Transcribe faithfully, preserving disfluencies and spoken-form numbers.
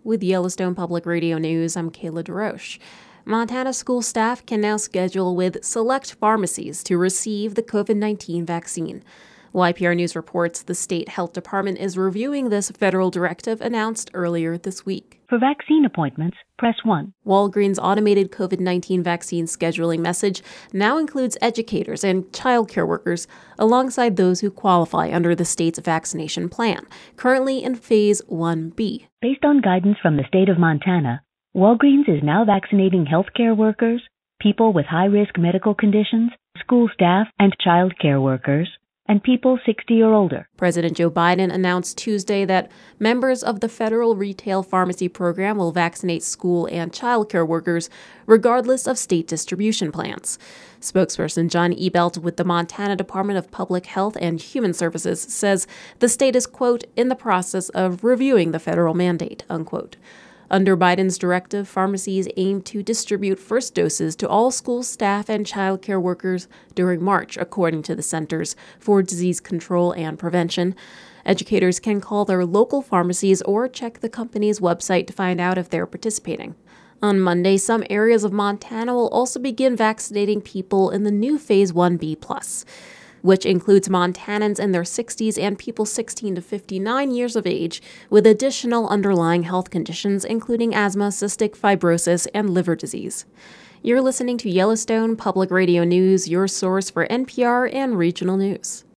With Yellowstone Public Radio News, I'm Kayla DeRoche. Montana school staff can now schedule with select pharmacies to receive the covid nineteen vaccine. Y P R News reports the state health department is reviewing this federal directive announced earlier this week. For vaccine appointments, press one. Walgreens' automated covid nineteen vaccine scheduling message now includes educators and childcare workers alongside those who qualify under the state's vaccination plan, currently in Phase one B. Based on guidance from the state of Montana, Walgreens is now vaccinating healthcare workers, people with high-risk medical conditions, school staff and childcare workers, and people sixty or older. President Joe Biden announced Tuesday that members of the federal retail pharmacy program will vaccinate school and childcare workers regardless of state distribution plans. Spokesperson John Ebelt with the Montana Department of Public Health and Human Services says the state is, quote, in the process of reviewing the federal mandate, unquote. Under Biden's directive, pharmacies aim to distribute first doses to all school staff and childcare workers during March, according to the Centers for Disease Control and Prevention. Educators can call their local pharmacies or check the company's website to find out if they're participating. On Monday, some areas of Montana will also begin vaccinating people in the new Phase one B plus, which includes Montanans in their sixties and people sixteen to fifty-nine years of age with additional underlying health conditions, including asthma, cystic fibrosis, and liver disease. You're listening to Yellowstone Public Radio News, your source for N P R and regional news.